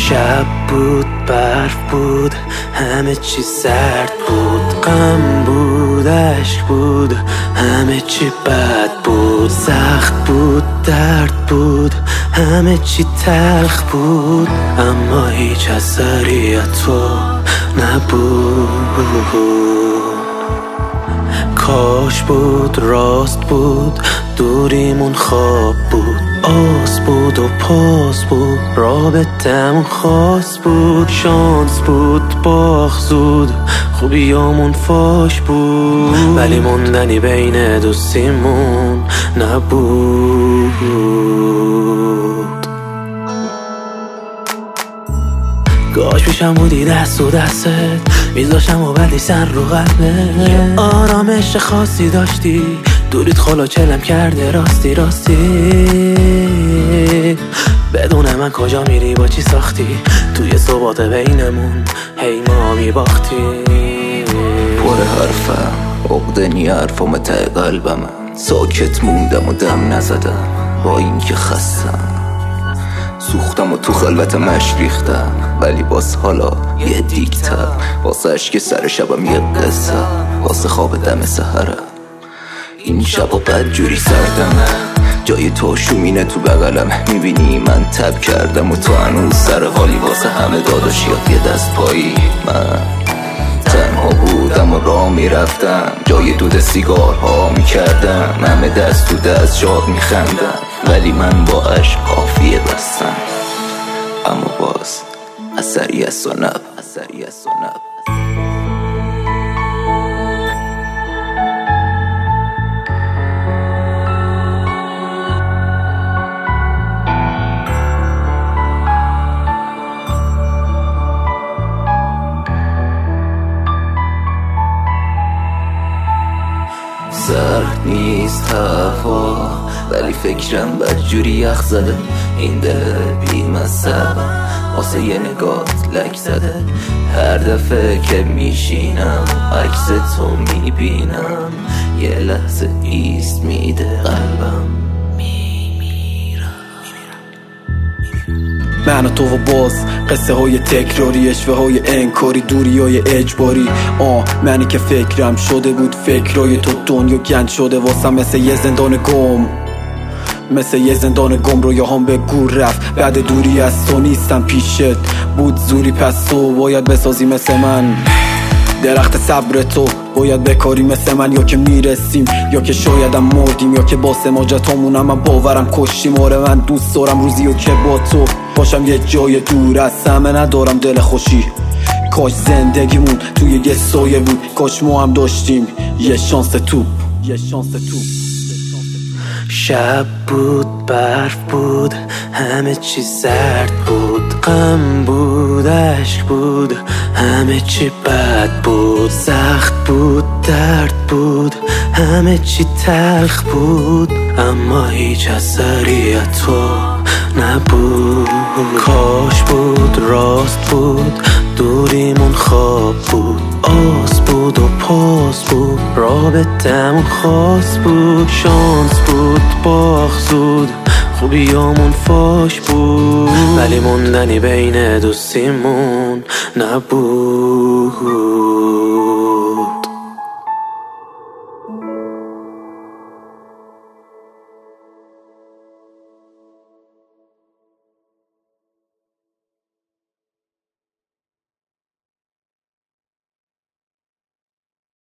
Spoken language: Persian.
شب بود، برف بود، همه چی سرد بود، غم بود، عشق بود، همه چی بد بود، سخت بود، درد بود، همه چی تلخ بود، اما هیچ اثری از تو نبود. کاش بود، راست بود، دوریمون خواب بود، آس بود و پاس بود، رابطمون خاص بود، شانس بود، باخت زود، خوبیامون فاش بود، ولی موندنی بین دوستیمون نبود. کاش پیشم بودی دست و دستت میذاشم و ولی سر رو قلبت، آرامش خاصی داشتی، دوریت خلا چلم کرده راستی راستی، بدون من کجا میری با چی ساختی، توی ثبات بینمون هی ما میباختی. پر حرفم عقدنی حرفم ته قلبم، ساکت موندم و دم نزدم با این که خستم، سوختم و تو خلوت مشت ریختم، ولی باز حالا یه دیگتر، واسه عشق سر شبم یه قصه، واسه خواب دم سحرم این شبا بدجوری سردمه، جای تو شومینه تو بغلم، میبینی من تب کردم و تو هنوز سر حالی، واسه همه داداشیات یه دست پایی، من تنها بودم و راه میرفتم، جای دود سیگارها میکردم، همه دست تو دست شاد میخندم، ولی من با عشق قافیه بستم، اما باز اثری از تو نب. سرد نیست هوا ولی فکرم بدجوری یخ زده، این دل بی‌مزه واسه یه نگات لک زده، هر دفعه که میشینم عکس تو میبینم، یه لحظه ایست میده قلبم من و تو و باز قصه های تکراری، اشوه های انکاری، دوری های اجباری، منی که فکرم شده بود فکرای تو، دنیا گنج شده واسم مثل یه زندان گم، مثل یه زندان گم، رویاهام به گور رفت، بعد دوری از تو نیستم پیشت بود زوری، پس تو باید بسازی مثل من درخت صبر، تو باید بکاری مثل من، یا که میرسیم یا که شایدم مردیم، یا که با سماجتامونم من باورم کشتیم. آره من دوست دارم روزی و که با تو باشم یه جای دور از همه، ندارم دل خوشی، کاش زندگیمون توی یه سایه بود، کاش ما هم داشتیم یه شانس تو. شب بود، برف بود، همه چی سرد بود، غم بود، عشق بود، همه چی بد بود، سخت بود، درد بود، همه چی تلخ بود، اما هیچ اثری از تو نبود. کاش بود، راست بود، دوریمون خواب بود، آس بود و پاس بود، رابطمون خاص بود، شانس بود، باخت زود، خوبیامون فاش بود، ولی موندنی بین دوستیمون نبود.